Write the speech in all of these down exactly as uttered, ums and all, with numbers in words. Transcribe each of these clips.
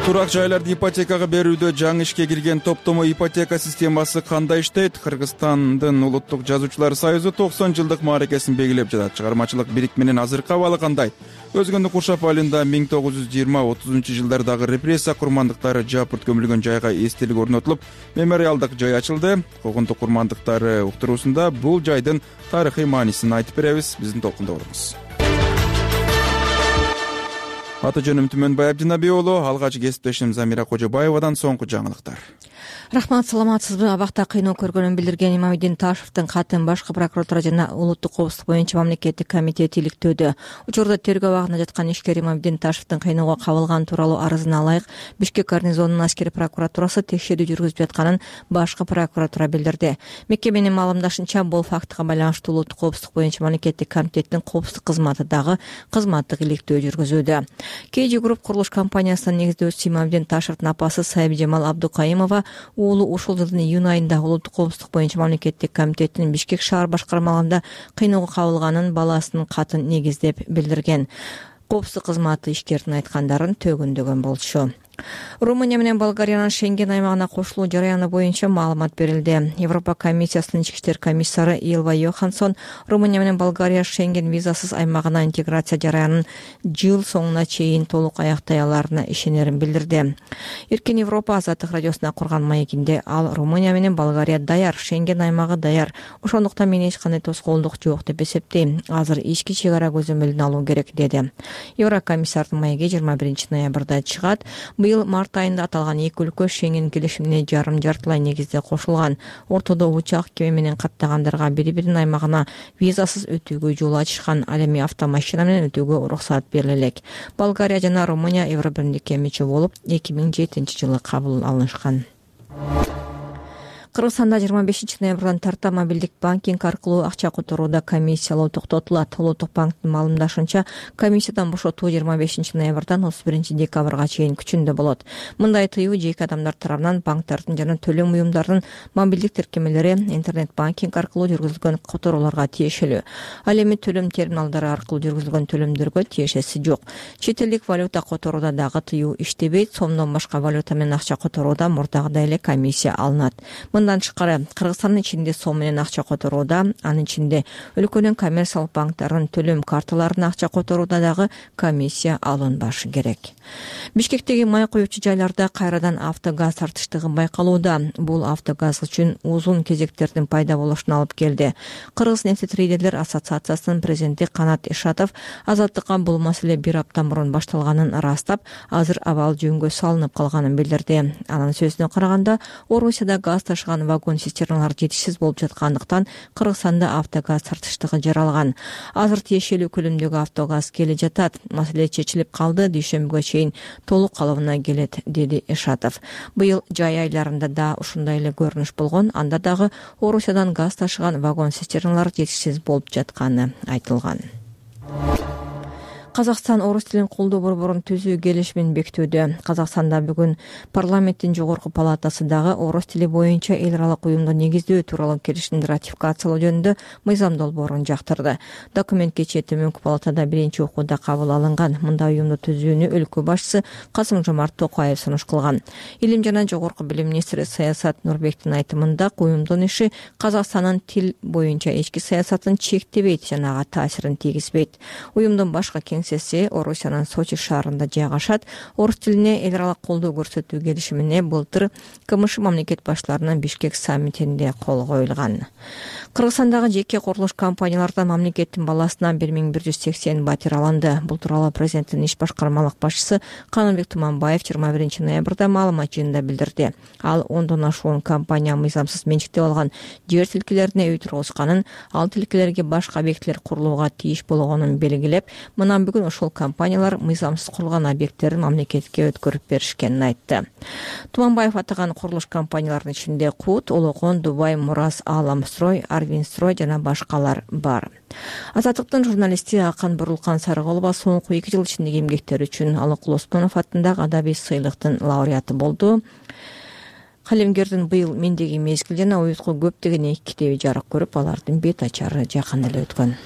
Турак жайларды ипотекага берүүдө жаңы ишке кирген топтомо ипотека системасы кандай иштейт? Кыргызстандын улуттук жазуучулар союзу токсон жылдык мааракесин белгилеп жатат. Чыгармачылык бириктменин азыркы абалы кандай? Өзгөндү куршап айылында миң тогуз жүз жыйырма отузунчу жылдардагы репрессия курмандыктары жапырт көмүлгөн жайга эстелик орнотулуп, мемориалдык жай ачылды. Куугунтук курмандыктары уктуруусунда бул жайдын тарыхый маанисин айтып беребиз. Биздин толкунда болуңуз. Аты жөнүм Түмөнбай Абдинабий уулу, алгач кесиптешим Замира Кожобаевадан соңку жаңылыктар. Рахмат, саламатсызбы? Абакта кыйноо көргөнүн билдирген Имамиддин Ташевдин катын башкы прокуратура жана улуттук коопсуздук боюнча мамлекеттик комитет иликтөөдө. Учурда тергөө абагында жаткан ишкер Имамиддин Ташевдин кыйноого кабылган тууралуу арызына ылайык Бишкек гарнизонунун аскери прокуратурасы текшерүү жүргүзүп жатканын башкы прокуратура билдирди. Мекеменин маалымдашынча, бул фактыга байланыштуу улуттук коопсуздук боюнча мамлекеттик комитеттин коопсуздук кызматы дагы кызматтык иликтөө жүргүзүүдө. кей джи Group курулуш компаниясынын негиздөөчүсү Имамиддин Ташевдин апасы Сайбижамал Абдукайымова уулу ушул жылдын июнь айында улуттук коопсуздук боюнча мамлекеттик комитеттин Бишкек шаар башкармалыгында кыйноого кабылганын баласынын катын негиздеп билдирген. Коопсуздук кызматы ишкердин айткандарын төгүндөгөн болчу. Румыния менен Болгариянын Шенген аймагына кошулуу жараяны боюнча маалымат берилди. Европа комиссиясынын ички иштер комиссары Илва Йоханссон Румыния менен Болгария Шенген визасыз аймагына интеграция жараянын жыл соңуна чейин толук аяктай аларына ишенерин билдирди. Эркен Европа Азаттык радиосуна курган маегинде ал Румыния менен Болгария даяр, Шенген аймагы даяр. Ошондуктан мен эч кандай тоскоолдук жок деп эсептейм. Азыр ички чек ара көзөмөлүн алуу керек, деди. Еврокомиссардын маеги жыйырма биринчи ноябрда чыгат. Быйыл март айында аталган эки өлкө Шенген келишимине жарым жартылай негизде кошулган. Ортодо учак кеме менен каттагандарга бири-биринин аймагына визасыз өтүүгө жол ачышкан. Ал эми автомашина менен өтүүгө уруксат берилет. Болгария жана Румыния Евробиримдикке мүчө болуп эки миң жетинчи жылы кабыл алынышкан. Кыргызстанда жыйырма бешинчи ноябрдан тарта мобилдик банкинг аркылуу акча которууда комиссиялоо токтотулат. Улуттук банктын маалымдашынча, комиссиядан бошотуу жыйырма бешинчи ноябрдан отуз биринчи декабрга чейин күчүндө болот. Мындай тыюу жеке адамдар тарабынан банктардын жана төлөм уюмдарынын мобилдик тиркемелери интернет банкинг аркылуу жүргүзүлгөн которууларга тиешелүү. Ал эми төлөм терминалдары аркылуу жүргүзүлгөн төлөмдөргө тиешеси жок. Чет элдик валюта которууда дагы тыюу иштебейт. Сомдон башка валюта менен акча которууда мурдагыдай эле комиссия алынат. Мындан тышкары, Кыргызстандын ичинде сом менен акча которууда, анын ичинде өлкөнүн коммерциялык банктарынын төлөм карталарына акча которууда дагы комиссия алынбашы керек. Бишкектеги май коюучу жайларда кайрадан автогаз тартыштыгы байкалууда. Бул автогаз үчүн узун кезектердин пайда болушуна алып келди. Кыргыз нефтетрейдерлер ассоциациясынын президенти Канат Ишатов Азаттыкка бул маселе бир апта мурун башталганын ырастап, азыр абал жөнгө салынып калганын билдирди. Анын сөзүнө караганда, Орусияда газ ташыган вагон цистерналар жетишсиз болуп жаткандыктан Кыргызстанда автогаз тартыштыгы жаралган. Азыр тиешелүү көлөмдөгү автогаз келе жатат. Маселе чечилип калды, дүйшөмбүгө чейин толук калыбына келет, деди Ишатов. Быйыл жай айларында да ушундай эле көрүнүш болгон. Анда дагы Орусиядан газ ташыган вагон цистерналар жетишсиз болуп жатканы айтылган. Казакстан орус тилин колдоо борборун түзүү келишимин бекитүүдө. Казакстанда бүгүн парламенттин жогорку палатасы дагы орус тили боюнча эл аралык уюмду негиздөө тууралуу келишимди ратификациялоо жөнүндө мыйзам долбоорун жактырды. Документ кечээ Төмөнкү палатада биринчи окууда кабыл алынган. Мындай уюмду түзүүнү өлкө башчысы Касым-Жомарт Токаев сунуш кылган. Илим жана жогорку билим министри Саясат Нурбектин айтымында, уюмдун иши Казакстандын тил боюнча ички саясатын чектебейт жана ага таасирин тийгизбейт. Уюмдун башкы Орусиянын Сочи шаарында жайгашат. Орус тилине эл аралык колдоо көрсөтүү келишимине былтыр КМШ мамлекет баштарынын Бишкек саммитинде кол коюлган. Кыргызстандагы жеке курулуш компаниялардан мамлекеттин баласынан бир миң бир жүз сексен батир алынды. Бул тууралуу президенттин иш башкармалык башчысы Канылбек Туманбаев жыйырма биринчи ноябрда маалымат жыйынында билдирди. Ал ондон ашуун компания мыйзамсыз менчиктеп алган жер тилкелерине үй тургузганын, ал тилкелерге башка объектилер курулууга тийиш болгонун белгилеп, мындан бүгүн ошол компаниялар мыйзамсыз курулган объекттерин мамлекетке өткөрүп беришкенин айтты. Туманбаев атаган курулуш компаниялардын ичинде Кут, Улукон, Дубай, Мурас, Аламстрой, Арвинстрой жана башкалар бар. Азаттыктын журналисти Акан Бурулкан Сарыголова соңку эки жыл ичиндеги эмгектери үчүн Алык Лосмонов атындагы адабий сыйлыктын лауреаты болду. Калемгердин быйыл Мендеги мезгил жана Уютку көптөгөн эки китеби жарык көрүп, алардын бет ачары жакын эле өткөн.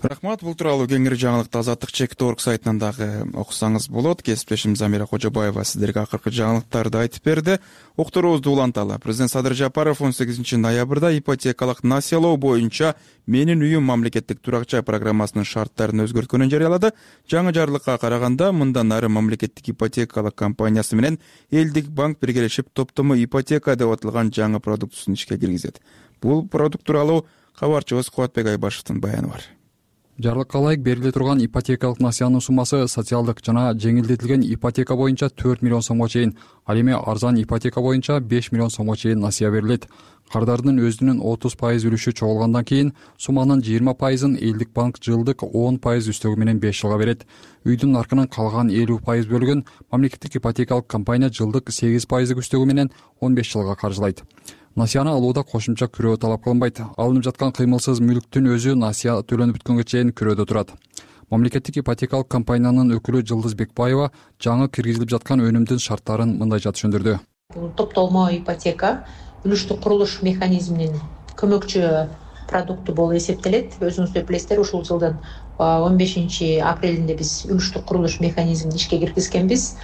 Рахмат. Бул тууралуу кеңири жаңылыкты Азаттык чек точка орг сайтынан дагы окусаңыз болот. Кесиптешим Замира Кожобаева сиздерге акыркы жаңылыктарды айтып берди. Уктуруубузду уланталы. Президент Садыр Жапаров он сегизинчи ноябрда ипотекалык насыялоо боюнча «Менин үйүм» мамлекеттик турак жай программасынын шарттарын өзгөрткөнүн жарыялады. Жаңы жарлыкка караганда мындан ары мамлекеттик ипотекалык компаниясы менен элдик банк биргелешип топтомо ипотека деп аталган жаңы продуктусун ишке киргизет. Бул продукт тууралуу кабарчыбыз Кубатбек Айбашевдин баяны бар. Жарлыкка ылайык бериле турган ипотекалык насыянын суммасы социалдык жана жеңилдетилген ипотека боюнча төрт миллион сомго чейин, ал эми арзан ипотека боюнча беш миллион сомго чейин насыя берилет. Кардардын өзүнүн отуз пайыз үлүшү чогулгандан кийин сумманын жыйырма пайызын элдик банк жылдык он пайыз үстөгү менен беш жылга берет. Үйдүн наркынын калган элүү пайыз бөлүгүн мамлекеттик ипотекалык компания жылдык сегиз пайыздык үстөгү менен он беш жылга каржылайт. Насыяны алууда кошумча күрөө талап кылынбайт. Алынып жаткан кыймылсыз мүлктүн өзү насыя төлөнүп бүткөнгө чейин күрөөдө турат. Мамлекеттик ипотекалык компаниянын өкүлү Жылдыз Бекбаева жаңы киргизилип жаткан өнүмдүн шарттарын мындайча түшүндүрдү. Бул топтолмо ипотека үлүштүк курулуш механизминин көмөкчү продукту болуп эсептелет. Өзүңүздөр билесиздер, ушул жылдын он бешинчи апрелинде биз үлүштүк курулуш механизмин ишке киргизгенбиз.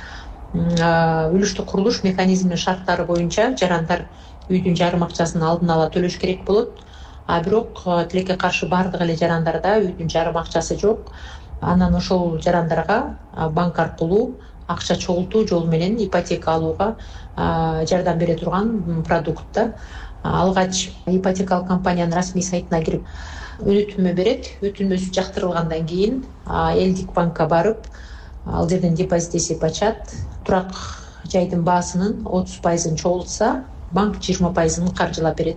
Үлүштүк курулуш механизминин шарттары боюнча жарандар үйдүн жарым акчасын алдын ала төлөш керек болот. А бирок тилекке каршы бардык эле жарандарда үйдүн жарым акчасы жок. Анан ошол жарандарга банк аркылуу акча чогултуу жолу менен ипотека алууга жардам бере турган продукт. Алгач ипотекалык компаниянын расмий сайтына кирип өтүнмө берет. Өтүнмөсү жактырылгандан кийин элдик банкка барып, ал жерден депозит эсеп ачат. Турак жайдын баасынын отуз пайызын чогултса, банк жыйырма пайызын каржылап берет.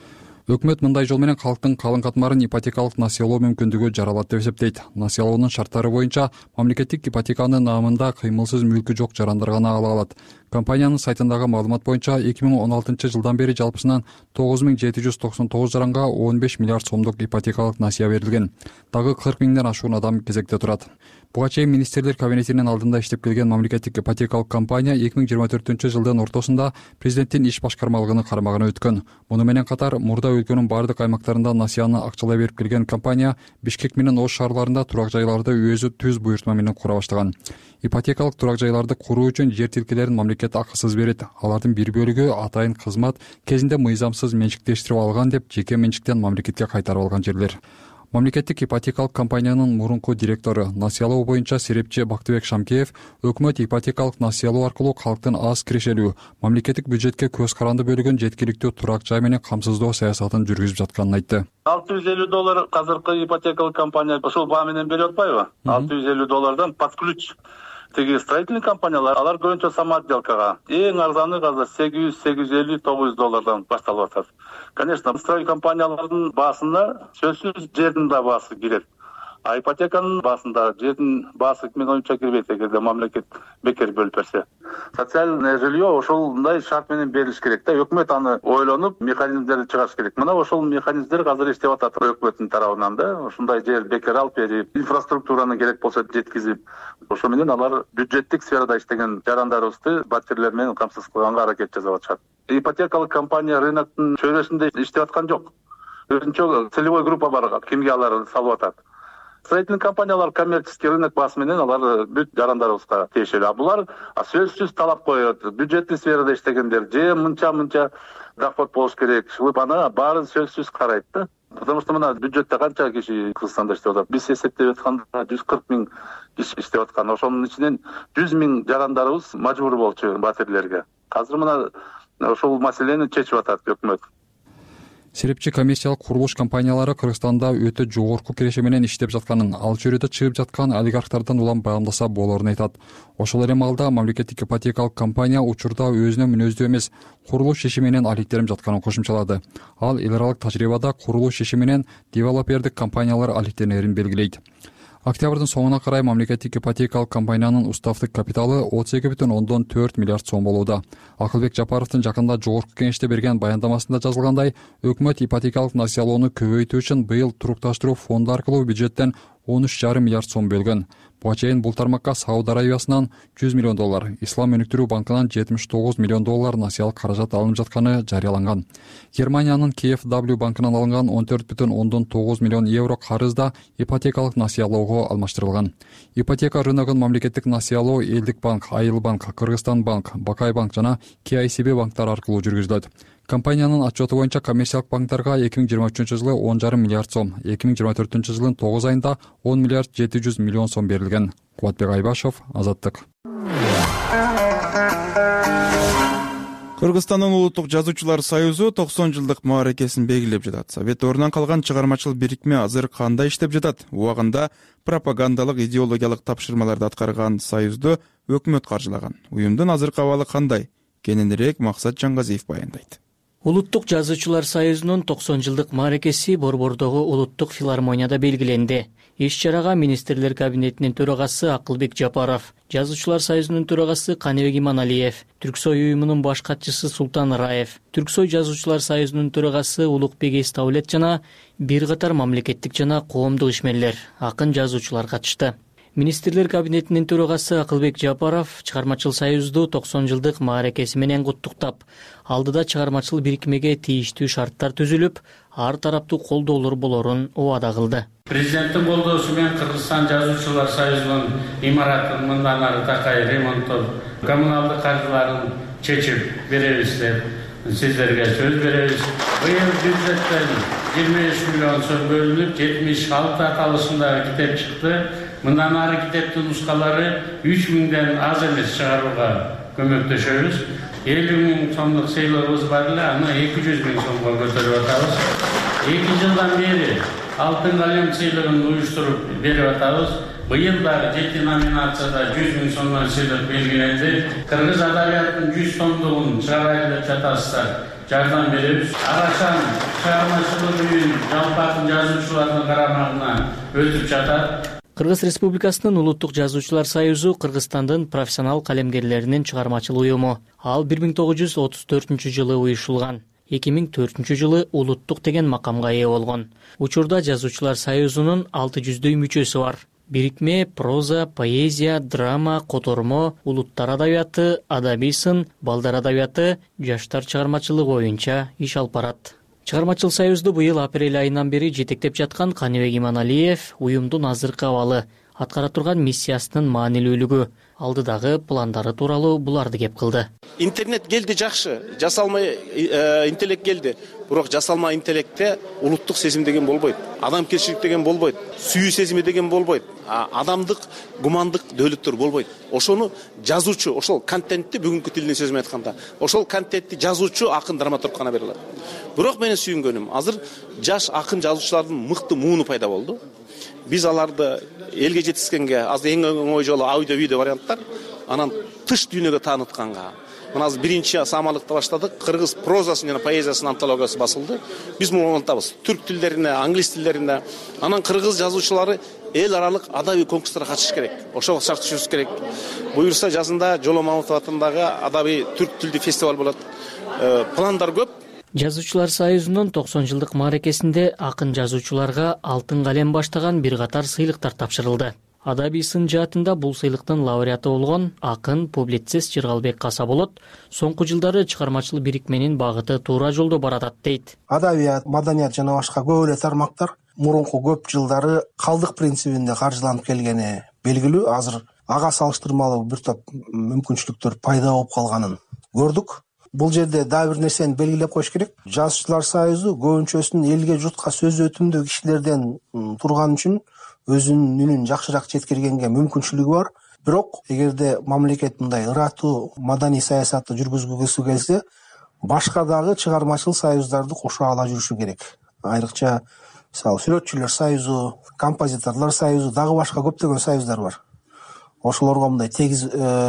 Өкмөт мындай жол менен калктын калың катмарын ипотекалык насыялоо мүмкүндүгү жаралат деп эсептейт. Насыялоонун шарттары боюнча мамлекеттик ипотеканын наамында кыймылсыз мүлкү жок жарандар гана ала алат. Компаниянын сайтындагы маалымат боюнча эки миң он алтынчы жылдан бери жалпысынан тогуз миң жети жүз токсон тогуз жаранга он беш миллиард сомдук ипотекалык насыя берилген. Дагы кырк миңден ашуун адам кезекте турат. Буга чейин министрлер кабинетинин алдында иштеп келген мамлекеттик ипотекалык компания эки миң жыйырма төртүнчү жылдын ортосунда президенттин иш башкармалыгынын карамагына өткөн. Муну менен катар мурда өлкөнүн бардык аймактарында насыяны акчалай берип келген компания Бишкек менен Ош шаарларында турак жайларды өзү түз буйртма менен кура баштаган. Ипотекалык турак жайларды куруу үчүн жер тилкелерин мамлекет акысыз берет. Алардын бир бөлүгү атайын кызмат кезинде мыйзамсыз менчиктештирип алган деп жеке менчиктен мамлекетке кайтарып алган жерлер. Мамлекеттик ипотекалык компаниянын мурунку директору, насыялоо боюнча серепчи Бактыбек Шамкеев өкмөт ипотекалык насыялоо аркылуу калктын аз кирешелүү, мамлекеттик бюджетке көз каранды бөлүгүн жеткиликтүү турак жай менен камсыздоо саясатын жүргүзүп жатканын айтты. алты жүз элүү доллар азыркы ипотекалык компания ошол баа менен берип атпайбы? алты жүз элүү доллардан под ключ. Тиги строительный компаниялар, алар көбүнчө самоотделкага. Эң арзаны азыр сегиз жүз, сегиз жүз элүү, тогуз жүз доллардан башталып атат. Конечно, строй компаниялардын баасында сөзсүз жердин да баасы кирет. А ипотеканын баасында жердин баасы мен оюмча кирбейт, эгерде мамлекет бекер бөлүп берсе. Социальное жилье ошолундай шарт менен берилиш керек да. Өкмөт аны ойлонуп, механизмдерди чыгарыш керек. Мына ошол механизмдер азыр иштеп атат өкмөттүн тарабынан да. Ушундай жер бекер алып берип, инфраструктураны керек болсо жеткизип, ошо менен алар бюджеттик сферада иштеген жарандарыбызды батирлер менен камсыз кылганга аракет жасап атышат. Ипотекалык компания рыноктун чөйрөсүндө иштеп аткан жок. Өзүнчө целевой группа бар, кимге алар салып атат. Строительный компаниялар коммерческий рынок баасы менен алар бүт жарандарыбызга тиешелүү. А булар сөзсүз талап коет. Бюджеттик сферада иштегендер же мынча-мынча доход болуш керек. Шылып аны баары сөзсүз карайт да. Потому что мына бюджетте канча киши Кыргызстанда иштеп атат? Биз эсептеп атканда жүз кырк миң киши иштеп аткан. Ошонун ичинен жүз миң жарандарыбыз мажбур болчу батирлерге. Азыр мына ошол маселени чечип атат өкмөт. Серепчи коммерциялык курулуш компаниялары Кыргызстанда өтө жогорку киреше менен иштеп жатканын, ал чөйрөдө чыгып жаткан олигархтардан улам баамдаса болоорун айтат. Ошол эле маалда мамлекеттик ипотекалык компания учурда өзүнө мүнөздүү эмес курулуш иши менен алектенип жатканын кошумчалады. Ал эл аралык тажрыйбада курулуш иши менен девелопердик компаниялар алектенерин белгилейт. Октябрдын соңуна карай мамлекеттик ипотекалык компаниянын уставдык капиталы отуз эки бүтүн ондон төрт миллиард сом болууда. Акылбек Жапаровдун жакында жогорку кеңеште берген баяндамасында жазылгандай, өкмөт ипотекалык насыялоону көбөйтүү үчүн быйыл турукташтыруу фонду аркылуу бюджеттен он үч жарым миллиард сом бөлгөн. Буга чейин бул тармакка Сауд Арабиясынан жүз миллион доллар, Ислам өнүктүрүү банкынан жетимиш тогуз миллион доллар насыялык каражат алынып жатканы жарыяланган. Германиянын Кей эф дабл ю банкынан алынган он төрт бүтүн ондон тогуз миллион евро карыз да ипотекалык насыялоого алмаштырылган. Ипотека рыногун мамлекеттик насыялоо Элдик банк, Айыл банк, Кыргызстан банк, Бакай банк жана Кей ай си би банктары аркылуу жүргүзүлөт. Компаниянын отчету боюнча коммерциялык банктарга эки миң жыйырма үчүнчү жылы он жарым миллиард сом, эки миң жыйырма төртүнчү жылдын тогуз айында он миллиард жети жүз миллион сом берилген. Кубатбек Айбашев, Азаттык. Кыргызстандын улуттук жазуучулар союзу токсон жылдык мааракесин белгилеп жатат. Совет ордунан калган чыгармачыл бирикме азыр кандай иштеп жатат? Убагында пропагандалык идеологиялык тапшырмаларды аткарган союзду өкмөт каржылаган. Уюмдун азыркы абалы кандай? Кененирээк Максат Жангазиев баяндайт. Улуттук жазуучулар союзунун токсон жылдык мааракеси Борбордогу улуттук филармонияда белгиленди. Иш-чарага министрлер кабинетинин төрагасы Акылбек Жапаров, жазуучулар союзунун төрагасы Каныбек Иманалиев, Түрксой уюмунун баш катчысы Султан Раев, Түрксой жазуучулар союзунун төрагасы Улукбек Эстаулет жана бир катар мамлекеттик жана коомдук ишмерлер, акын жазуучулар катышты. Министрлер кабинетинин төрагасы Акылбек Жапаров чыгармачыл союзду токсон жылдык мааракеси менен куттуктап, алдыда чыгармачыл бирикмеге тийиштүү шарттар түзүлүп, ар тараптуу колдоолор болорун убада кылды. Президенттин колдоосу менен Кыргызстан жазуучулар союзунун имаратын мындан ары такай ремонттоп, коммуналдык каржыларын чечип беребиз деп сиздерге сөз беребиз. Быйыл бюджеттен жыйырма үч миллион сом бөлүнүп, жетимиш алты аталышындагы китеп чыкты. Мындан ары китептин нускалары үч миңден аз эмес чыгарууга көмөктөшөбүз. элүү миң сомдук сыйлыгыбыз бар эле, аны эки жүз миң сомго көтөрүп атабыз. эки жылдан бери алтын калем сыйлыгын уюштуруп берип атабыз. Быйыл дагы жети номинацияда жүз миң сомдон сыйлык белгиленди. Кыргыз адабиятынын жүз томдугун чыгарайлы деп жатасыздар. Жардам беребиз. Арашан чыгармачылык үйүн жалпы акын жазуучулардын карамагына өтүп жатат. Кыргыз Республикасынын улуттук жазуучулар союзу Кыргызстандын профессионал калемгерлеринин чыгармачыл уюму. Ал бир миң тогуз жүз отуз төртүнчү жылы уюшулган. эки миң төртүнчү жылы улуттук деген макамга ээ болгон. Учурда жазуучулар союзунун алты жүздөй мүчөсү бар. Бирикме проза, поэзия, драма, котормо, улуттар адабияты, адабий сын, балдар адабияты, жаштар чыгармачылыгы боюнча иш алып барат. Чыгармачыл союзду быйыл апрель айынан бери жетектеп жаткан Каныбек Иманалиев уюмдун азыркы абалы, аткара турган миссиясынын маанилүүлүгү, алдыдагы пландары тууралуу буларды кеп кылды. Интернет келди жакшы, жасалмай интеллект келди. Бирок жасалма интеллектте улуттук сезим деген болбойт. Адамгерчилик деген болбойт. Сүйүү сезими деген болбойт. Адамдык, гумандык дөөлөттөр болбойт. Ошону жазуучу, ошол контентти бүгүнкү тилинен сөз менен айтканда, ошол контентти жазуучу акын драматург гана бере алат. Бирок менин сүйүнгөнүм, азыр жаш акын жазуучулардын мыкты мууну пайда болду. Биз аларды элге жеткизгенге азыр эң оңой жолу аудио видео варианттар, анан тыш дүйнөгө таанытканга. Мына азыр биринчи самалыкты баштадык. Кыргыз прозасы жана поэзиясынын антологиясы басылды. Биз муну унутабыз. Түрк тилдерине, англис тилдерине, анан кыргыз жазуучулары эл аралык адабий конкурстарга катышыш керек. Ошого шарт түзүш керек. Буюрса жазында Жоло Мамутов атындагы адабий түрк тилдүү фестиваль болот. Пландар көп. Жазуучулар союзунун токсон жылдык мааракесинде акын жазуучуларга алтын калем баштаган бир катар сыйлыктар тапшырылды. Адабий сын жаатында бул сыйлыктын лауреаты болгон акын публицист Жыргалбек Касаболот соңку жылдары чыгармачыл бирикменин багыты туура жолдо баратат дейт. Адабият, маданият жана башка көп эле тармактар мурунку көп жылдары калдык принцибинде каржыланып келгени белгилүү. Азыр ага салыштырмалуу бир топ мүмкүнчүлүктөр пайда болуп калганын көрдүк. Бул жерде дагы бир нерсени белгилеп коюш керек. Жазуучулар союзу көбүнчөсүн элге, журтка сөз өтүмдүү кишилерден турган үчүн өзүнүн үнүн жакшыраак жеткиргенге мүмкүнчүлүгү бар. Бирок эгерде мамлекет мындай ыраттуу маданий саясатты жүргүзгүсү келсе, башка дагы чыгармачыл союздарды кошо ала жүрүшү керек. Айрыкча мисалы сүрөтчүлөр союзу, композиторлор союзу, дагы башка көптөгөн союздар бар. Ошолорго мындай тегиз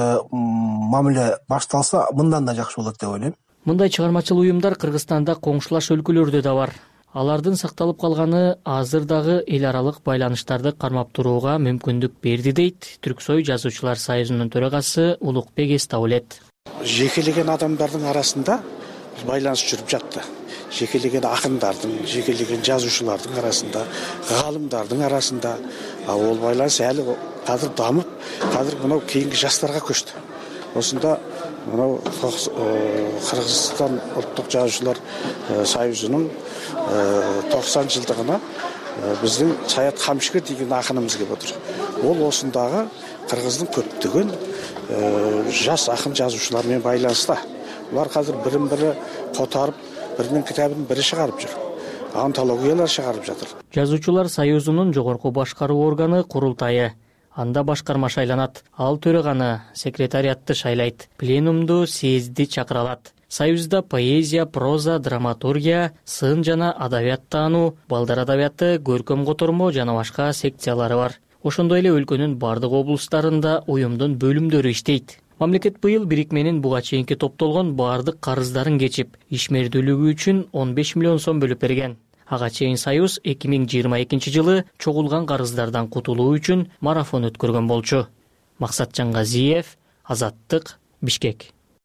мамиле башталса, мындан да жакшы болот деп ойлойм. Мындай чыгармачыл уюмдар Кыргызстанда коңшулаш өлкөлөрдө да бар. Алардын сакталып калганы азыр дагы эл аралык байланыштарды кармап турууга мүмкүндүк берди дейт Түрксой жазуучулар союзунун төрагасы Улукбек Эстаулет. Жекелеген адамдардын арасында байланыш жүрүп жатты. Жекелеген акындардын, жекелеген жазуучулардын арасында, гаалымдардын арасында, ал ол байланыс әлі қазір дамып, қазір мынау кейінгі жастарға көшті. Осында мынау Қырғызстан ұлттық жазушылар союзының тоқсан жылдығына біздің Саят Қамшикер деген ақынымыз келіп отыр. Ол осындағы Қырғыздың көптеген жас ақын жазушылармен байланыста. Олар қазір бірін-бірі қотарып, бірінің кітабын бірі шығарып жүр. Антологиялар шығарып жатыр. Жазуучулар союзунун жогорку башкаруу органы курултайы. Анда башкарма шайланат. Ал төраганы, секретариатты шайлайт. Пленумду съезди чакыралат. Союзда поэзия, проза, драматургия, сын жана адабият таануу, балдар адабияты, көркөм котормо жана башка секциялары бар. Ошондой эле өлкөнүн бардык облустарында уюмдун бөлүмдөрү иштейт. Мамлекет быйыл бирикменин буга чейинки топтолгон бардык карыздарын кечип, ишмердүүлүгү үчүн он беш миллион сом бөлүп берген. Ага чейин союз эки миң жыйырма экинчи жылы чогулган карыздардан кутулуу үчүн марафон өткөргөн болчу. Максатжан Газиев, Азаттык, Бишкек.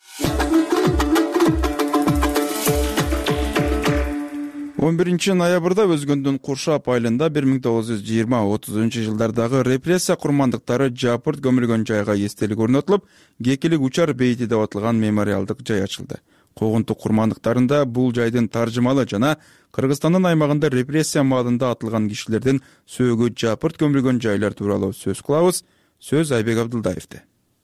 он биринчи ноябрда Өзгөндүн Куршап айылында бир миң тогуз жүз жыйырма отузунчу жылдардагы репрессия курмандыктары жапырт көмүлгөн жайга эстелик орнотулуп, Кекилик учар бейити деп аталган мемориалдык жай ачылды. Когунтук курмандыктарында бул жайдын таржымалы жана Кыргызстандын аймагында репрессия маалында атылган кишилердин сөөгү жапырт көмүлгөн жайлар тууралуу сөз кылабыз. Сөз Айбек Абдылдаевде.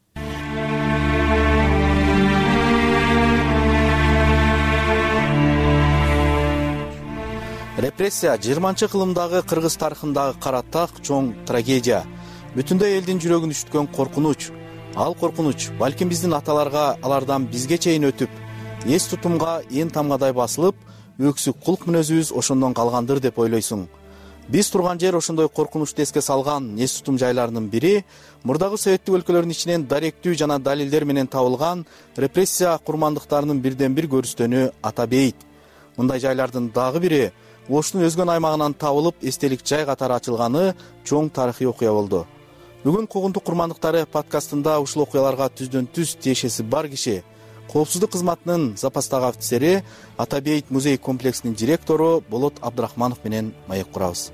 Репрессия жыйырманчы кылымдагы кыргыз тарыхындагы каратак чоң трагедия. Бүтүндөй элдин жүрөгүн үчүткөн коркунуч. Ал коркунуч балким биздин аталарга алардан бизге чейин өтүп, эс тутумга эн тамгадай басылып, өксүк кулк мүнөзүбүз ошондон калгандыр деп ойлойсуң. Биз турган жер ошондой коркунучту эске салган эс тутум жайларынын бири мурдагы советтик өлкөлөрдүн ичинен даректүү жана далилдер менен табылган репрессия курмандыктарынын бирден бир көрүстөнү Ата бейит. Мындай жайлардын дагы бири Оштун Өзгөн аймагынан табылып, эстелик жай катары ачылганы чоң тарыхый окуя болду. Бүгүн Когунтук курмандыктары подкастында ушул окуяларга түздөн түз тиешеси бар киши, Коопсуздук кызматынын запастагы офицери, Ата бейит музей комплексинин директору Болот Абдрахманов менен маек курабыз.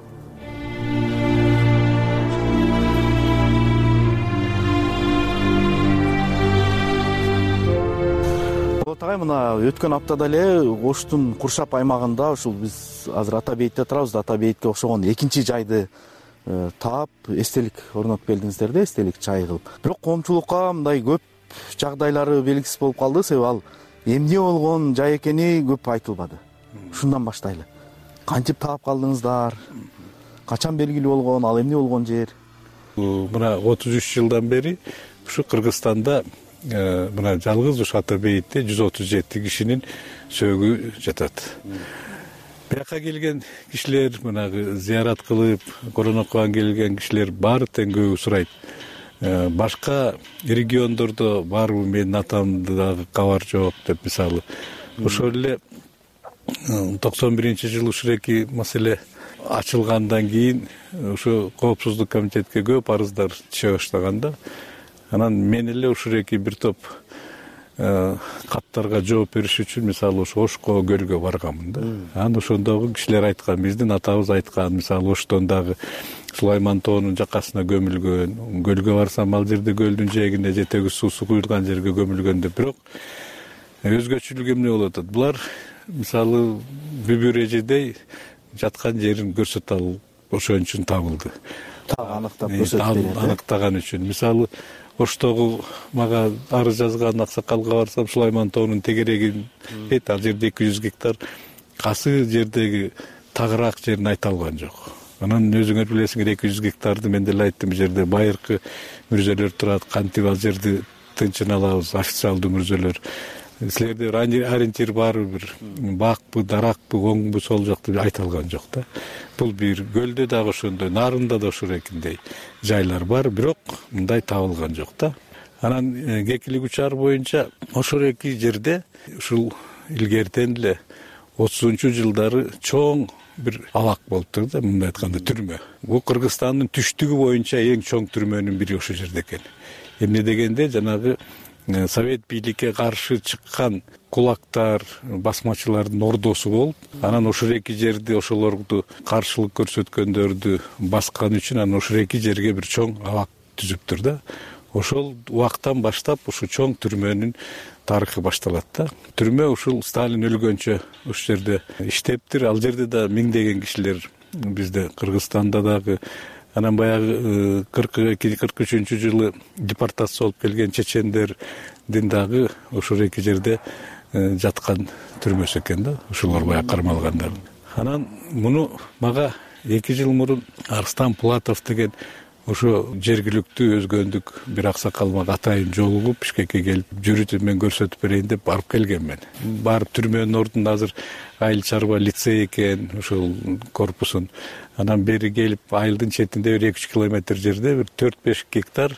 Тагай мына өткөн аптада эле Оштун Куршап аймагында ушул биз азыр Ата бейтте турабыз. Ата бейтке окшогон экинчи жайды таап, эстелик орнотуп келдиңиздер да, эстелик чай кылып. Бирок коомчулукка мындай көп жагдайлары белгисиз болуп калды, себеби ал эмне болгон жай экени көп айтылбады. Ушундан баштайлы. Кантип таап калдыңыздар? Качан белгилүү болгон, ал эмне болгон жер? Мына отуз үч жылдан бери ушу Кыргызстанда мына жалгыз ушу Ата бейтте жүз отуз жети кишинин сөөгү жатат. Бияка келген кишилер, мына зыярат кылып, Корон окуган келген кишилер баары тең көбү сурайт. Башка региондордо барбы, менин атамды дагы кабар жок деп, мисалы. Ошол эле токсон биринчи жылы ушул эки маселе ачылгандан кийин ушу Коопсуздук комитетке көп арыздар түшө баштаганда, анан мен эле ушул эки бир топ каттарга жооп бериш үчүн мисалы ошо Ошко көлгө барганмын да. Анан ошондогу кишилер айткан, биздин атабыз айткан, мисалы Оштон дагы Сулайман тоонун жакасына көмүлгөн, көлгө барсам ал жерде көлдүн жээгине жетеги суусу куюлган жерге көмүлгөн деп. Бирок өзгөчөлүк эмне болуп атат? Булар мисалы бүбүр эжедей жаткан жерин көрсөтө алып, ошон үчүн табылды. Так аныктап көрсөтүп аныктаган үчүн. Мисалы Оштогу мага арыз жазган аксакалга барсам, Сулайман тоонун тегерегин эт, ал жерде эки жүз гектар, касы жердеги тагыраак жерин айта алган жок. Анан өзүңөр билесиңер, эки жүз гектарды мен деле айттым, жерде байыркы мүрзөлөр турат, кантип ал жерди тынчын алабыз, официалдуу мүрзөлөр. Силерде ориентир барбы, бир бакпы, даракпы, оңбу, сол жакты айта алган жок да. Бул бир көлдө дагы ошондой, нарында да ошол экиндей жайлар бар, бирок мындай табылган жок да. Анан Кекилик учар боюнча ошол эки жерде ушул илгертен эле отузунчу жылдары чоң бир алак болуптур да, мындай айтканда түрмө. Бул Кыргызстандын түштүгү боюнча эң чоң түрмөнүн бири ошол жерде экен. Эмне дегенде жанагы совет бийликке каршы чыккан кулактар, басмачылардын ордосу болуп, анан ошол эки жерди ошолорду каршылык көрсөткөндөрдү баскан үчүн анан ошол эки жерге бир чоң абак түзүптүр да. Ошол убактан баштап ушу чоң түрмөнүн тарыхы башталат да. Түрмө ушул Сталин өлгөнчө ушул жерде иштептир. Ал жерде да миңдеген кишилер бизде Кыргызстанда дагы, анан баягы кырк эки кырк үчүнчү жылы депортация болуп келген чечендердин дагы ошол эки жерде жаткан түрмөсү экен да, ушулар баягы кармалгандар. Анан муну мага эки жыл мурун Арстан Пулатов деген ошо жергиликтүү өзгөндүк бир аксакал мага атайын жолугуп Бишкекке келип, жүрүтүп мен көрсөтүп берейин деп барып келгенмин. Барып түрмөнүн ордунда азыр айыл чарба лицей экен, ошол корпусун. Анан бери келип айылдын четинде бир эки үч километр жерде бир төрт беш гектар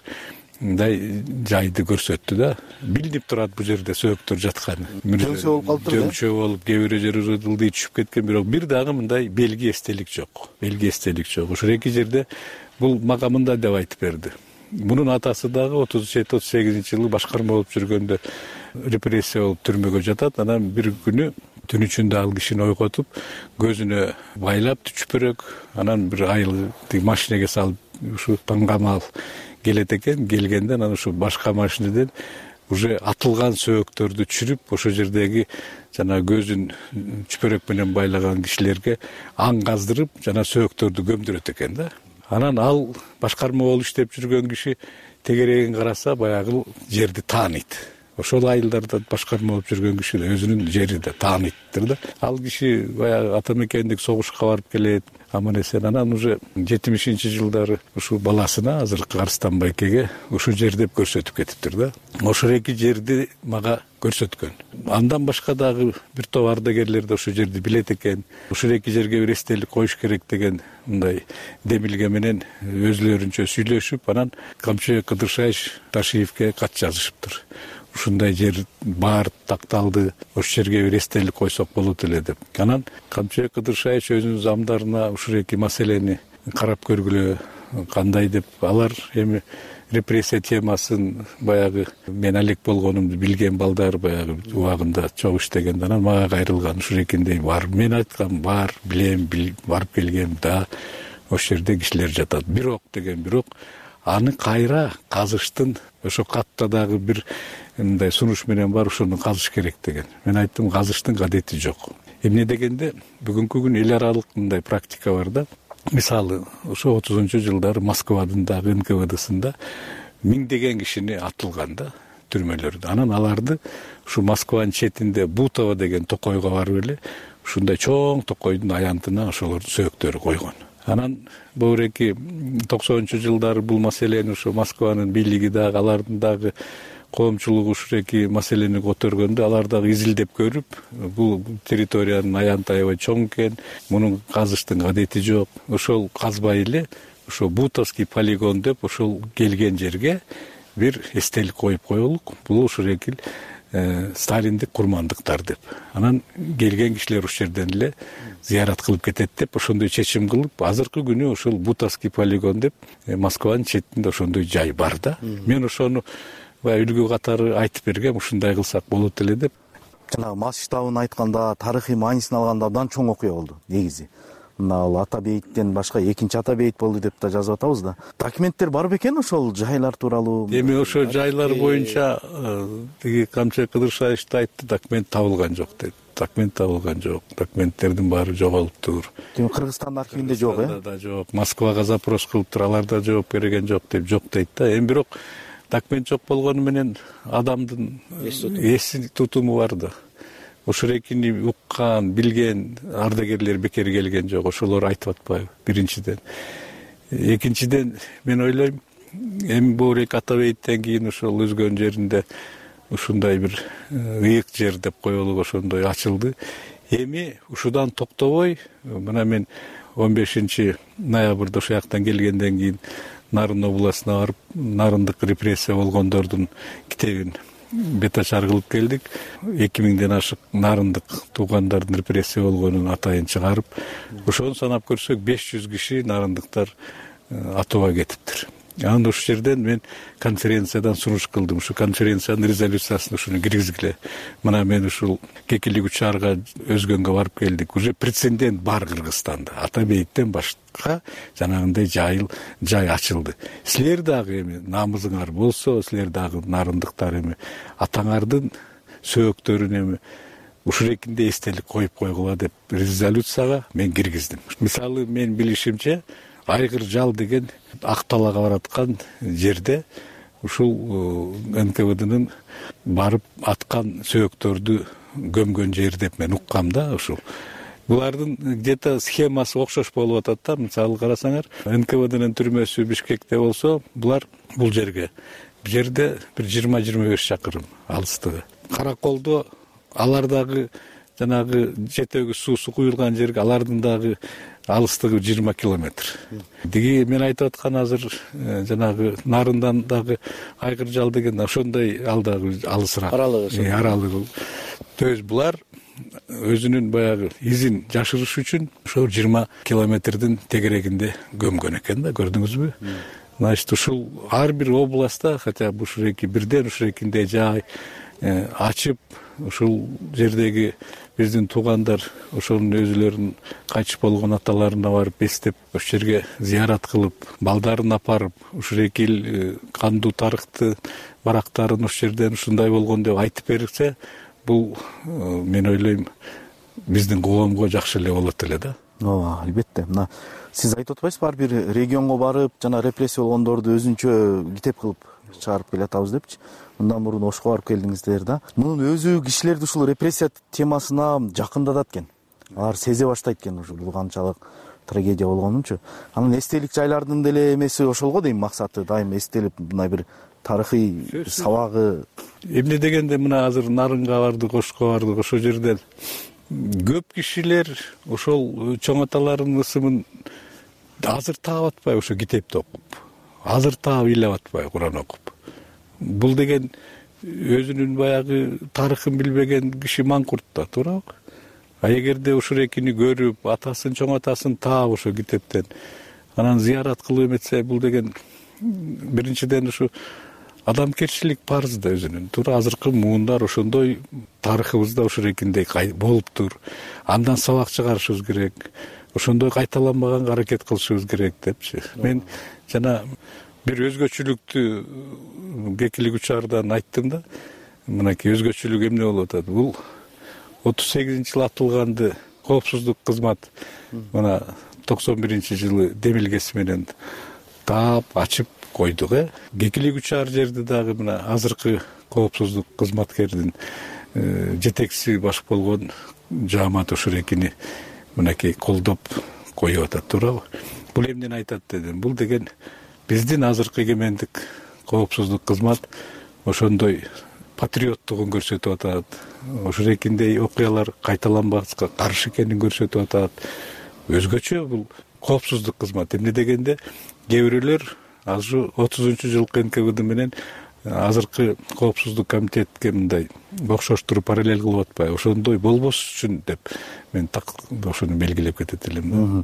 мындай жайды көрсөттү да. Билинип турат бул жерде сөөктөр жатканы. Жөңсө болуп калыптыр да. Жөңсө болуп, кээ бир жери уже ылдый түшүп кеткен, бирок бир дагы мындай белги эстелик жок. Белги эстелик жок. Ошол эки жерде бул мага мындай деп айтып берди. Мунун атасы дагы отуз жети отуз сегизинчи жылы башкарма болуп жүргөндө репрессия болуп түрмөгө жатат. Анан бир күнү түн ичинде ал кишини ойготуп, көзүнө байлап түчпөрөк, анан бир айыл машинеге салып ушу таңгамал келет экен. Келгенде анан ушу башка машинеден уже атылган сөөктөрдү түшүрүп, ошол жердеги жана көзүн чүпөрөк менен байлаган кишилерге аң каздырып, жана сөөктөрдү көмдүрөт экен да. Анан ал башкарма болуп иштеп жүргөн киши тегерегин караса баягы жерди тааныйт. Ошол айылдарда башкарма болуп жүргөн киши өзүнүн жери да тааныйттыр да. Ал киши баягы ата мекендик согушка барып келет, аман эсен. Анан уже жетимишинчи жылдары ушул баласына, азыркы Арстан байкеге ушул жер деп көрсөтүп кетиптир да. Ошол эки жерди мага көрсөткөн. Андан башка дагы бир топ ардагерлер да ошол жерди билет экен. Ушул эки жерге бир эстелик коюш керек деген мындай демилге менен өзлөрүнчө сүйлөшүп, анан Камчыбек Кыдыршаевич Ташиевке кат жазышыптыр. Ушундай жер бар, такталды, ошол жерге бир эстелик койсок болот эле деп. Анан Камчыбек Кыдыршаевич өзүнүн замдарына ушул эки маселени карап көргүлө, кандай деп, алар эми репрессия темасын баягы мен алек болгонумду билген балдар баягы убагында чогуу иштеген. Анан мага кайрылган, ушул экиндей бар. Мен айткам, бар, билем, барып келгем да, ошол жерде кишилер жатат. Бирок деген, бирок аны кайра казыштын ошо катта дагы бир мындай сунуш менен бар, ошону казыш керек деген. Мен айттым, казыштын кадети жок. Эмне дегенде бүгүнкү күн эл аралык мындай практика бар да. Мисалы, ошо отузунчу жылдары Москвадын дагы эн ка вэ дсында миңдеген кишини атылган да түрмөлөрдө. Анан аларды ушу Москванын четинде Бутово деген токойго барып эле ушундай чоң токойдун аянтына ошолордун сөөктөрү койгон. Анан бөреки токсонунчу жылдары бул маселени ушу Москванын бийлиги дагы, алардын дагы коомчулугу ушул эки маселени көтөргөндө, алар дагы изилдеп көрүп, бул территориянын аянты аябай чоң экен, мунун казыштын кадети жок. Ошол казбай эле ошо Бутовский полигон деп ошол келген жерге бир эстелик коюп коелук. Бул ушул эки сталиндик курмандыктар деп. Анан келген кишилер ушул жерден эле зыярат кылып кетет деп ошондой чечим кылып, азыркы күнү ошол Бутовский полигон деп Москванын четинде ошондой жай бар да. Мен ошону баягы үлгү катары айтып бергем, ушундай кылсак болот эле деп. Жанагы масштабын айтканда, тарыхый маанисин алганда абдан чоң окуя болду негизи. Мына ал ата бейиттен башка экинчи ата бейит болду деп да жазып атабыз да. Документтер бар бекен ошол жайлар тууралуу? Эми ошо жайлар боюнча тиги Камчыбек Кыдыршаевич да айтты, документ табылган жок деп. Документ табылган жок. Документтердин баары жоголуптур. Эми Кыргызстан архивинде жок, э? Да жок. Москвага запрос кылыптыр, алар да жооп берген жок деп жок дейт да. Эми бирок документ жок болгону менен адамдын эси тутуму бар да. Ошол экини уккан, билген ардагерлер бекер келген жок. Ошолор айтып атпайбы? Биринчиден. Экинчиден мен ойлойм, эми бөөрек ата бейиттен кийин ошол өзгөн жеринде ушундай бир ыйык жер деп коелук ошондой ачылды. Эми ушудан токтобой, мына мен он бешинчи ноябрда ошол жактан келгенден кийин Нарын областына барып, нарындык репрессия болгондордун китебин бет ачар кылып келдик. эки миңден ашык нарындык туугандардын репрессия болгонун атайын чыгарып, ошону санап көрсөк беш жүз киши нарындыктар атууга кетиптир. анан ушул жерден мен конференциядан сунуш кылдым. Ушу конференциянын резолюциясына ушуну киргизгиле. Мына мен ушул Кекилик учарга өзгөнгө барып келдик. Уже прецедент бар Кыргызстанда. Ата бейиттен башка жанагындай жайыл жай ачылды. Силер дагы эми намызыңар болсо, силер дагы нарындыктар эми атаңардын сөөктөрүн эми ушул экинде эстелик коюп койгула деп резолюцияга мен киргиздим. Мисалы мен билишимче Айгыр жал деген Ак Талаага бараткан жерде ушул эн ка вэ днын барып аткан сөөктөрдү көмгөн жер деп мен уккам да. Ушул булардын где то схемасы окшош болуп атат да. Мисалы карасаңар, эн ка вэ днын түрмөсү Бишкекте болсо, булар бул жерге бул жерде бир жыйырма жыйырма беш чакырым алыстыгы. Караколдо алар дагы жанагы жетөгү суусу куюлган жерге алардын дагы алыстыгы жыйырма километр. Диги мен айтып аткан азыр жанагы нарындан дагы Айгыр жал деген ошондой ал дагы алысыраак. Аралыгы. Аралыгы. То есть булар өзүнүн баягы изин жашырыш үчүн ошо жыйырма километрдин тегерегинде көмгөн экен да, көрдүңүзбү? Значит, ушул ар бир областта, хотя бы ушул эки бирден ушул экинде жай ачып, ушул жердеги биздин туугандар ошонун өзүлөрүнүн кайтыш болгон аталарына барып эстеп, ошол жерге зыярат кылып, балдарын апарып, ушул эки эл кандуу тарыхты барактарын ошол жерден ушундай болгон деп айтып берсе, бул мен ойлойм биздин коомго жакшы эле болот эле да. Ооба, албетте. Мына сиз айтып атпайсызбы, ар бир регионго барып, жана репрессия болгондорду өзүнчө китеп кылып чыгарып келатабыз депчи. Мындан мурун Ошко барып келдиңиздер да. Мунун өзү кишилерди ушул репрессия темасына жакындатат экен. Алар сезе баштайт экен ушул бул канчалык трагедия болгонунчу. Анан эстелик жайлардын деле эмеси ошол го дейм, максаты дайым эстелип мындай бир тарыхый сабагы. Эмне дегенде мына азыр Нарынга бардык, Ошко бардык, ошол жерден көп кишилер ошол чоң аталарынын ысымын азыр таап атпайбы ошо китепти окуп, азыр таап ыйлап атпайбы Куран окуп. Бул деген өзүнүн баягы тарыхын билбеген киши маңкурт да, туурабы? А эгерде ушул экини көрүп, атасын, чоң атасын таап ошо китептен анан зыярат кылып эметсе, бул деген биринчиден ушу адамгерчилик парыз да өзүнүн. Туура азыркы муундар ошондой тарыхыбызда ушул экиндей болуптур. Андан сабак чыгарышыбыз керек. Ошондой кайталанбаганга аракет кылышыбыз керек депчи. Мен жана бир өзгөчөлүктү Кекилик учардан айттым да. Мынакей өзгөчөлүк эмне болуп атат? Бул отуз сегизинчи жылы атылганды коопсуздук кызмат мына токсон биринчи жылы демилгеси менен таап, ачып койдук, э. Кекилик учар жерди дагы мына азыркы коопсуздук кызматкердин жетекчиси баш болгон Жаамат ошол экини мынакей колдоп коюп атат, туурабы? Бул эмнени айтат дедим? Бул деген биздин азыркы эгемендик коопсуздук кызмат ошондой патриоттугун көрсөтүп атат. Ошол экиндей окуялар кайталанбаска каршы экенин көрсөтүп атат. Өзгөчө бул коопсуздук кызмат. Эмне дегенде кээ бирөөлөр азыр отузунчу жылкы эн ка вэ дэ менен азыркы коопсуздук комитетке мындай окшоштуруп параллель кылып атпайбы? Ошондой болбош үчүн деп мен так ошону белгилеп кетет элем.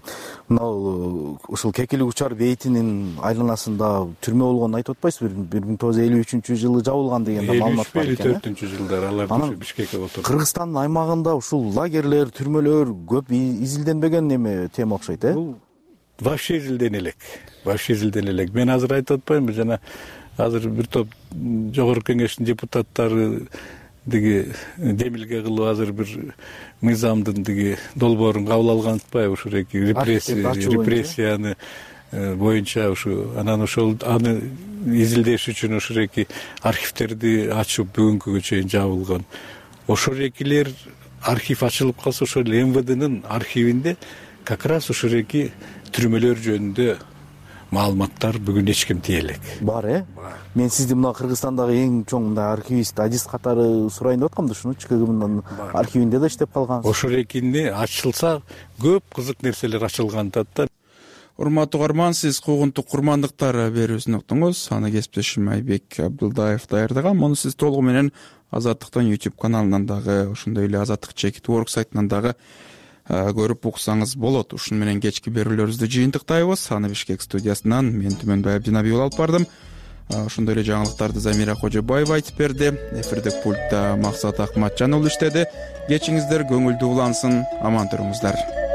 Мына ушул Кекилик учар бейитинин айланасында түрмө болгонун айтып атпайсызбы? бир миң тогуз жүз элүү үчүнчү жылы жабылган деген маалымат бар экен. элүү төртүнчү жылдары алар Бишкекке отурду. Кыргызстандын аймагында ушул лагерлер, түрмөлөр көп изилденбеген эме тема окшойт, э? Бул вообще изилдене элек. Вообще изилдене элек. Мен азыр айтып атпаймынбы, жана азыр бир топ жогорку кеңештин депутаттары диги демилге кылып азыр бир мыйзамдын диги долбоорун кабыл алган атпайбы? Ушул эки репрессияны боюнча ушу анан ошол аны изилдеш үчүн ошол эки архивтерди ачып бүгүнкүгө чейин жабылган. Ошол экилер архив ачылып калса, ошол эм вэ дэнын архивинде как раз ушул эки түрмөлөр жөнүндө маалыматтар бүгүн эч ким тие элек. Бар, э? Мен сизди мына Кыргызстандагы эң чоң мындай архивист, адист катары сурайын деп аткам да, ушуну Ч К Г Бнын архивинде да иштеп калган. Ошол экини ачылса көп кызык нерселер ачылган да. Урматтуу угарман, сиз куугунтук курмандыктар берүүсүн уктуңуз. Аны кесиптешим Айбек Абдылдаев даярдаган. Муну сиз толугу менен Азаттыктын YouTube каналынан дагы, ошондой эле Азаттык чекит орг сайтынан дагы көрүп уксаңыз болот. Ушуну менен кечки берүүлөрүбүздү жыйынтыктайбыз. Аны Бишкек студиясынан мен Түмөнбай Абдинаби алып бардым. Ошондой эле жаңылыктарды Замира Кожобаева айтып берди. Эфирдик пультта Максат Акматжан ул иштеди. Кечиңиздер көңүлдүү улансын, аман туруңуздар.